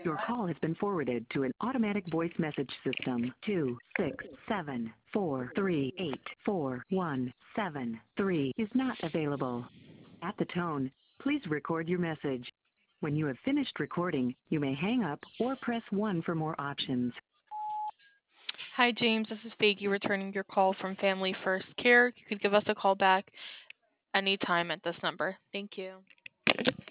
Your call has been forwarded to an automatic voice message system. 267-438-4173 is not available. At the tone, please record your message. When you have finished recording, you may hang up or press 1 for more options. Hi, James. This is Faggy returning your call from Family First Care. You could give us a call back anytime at this number. Thank you.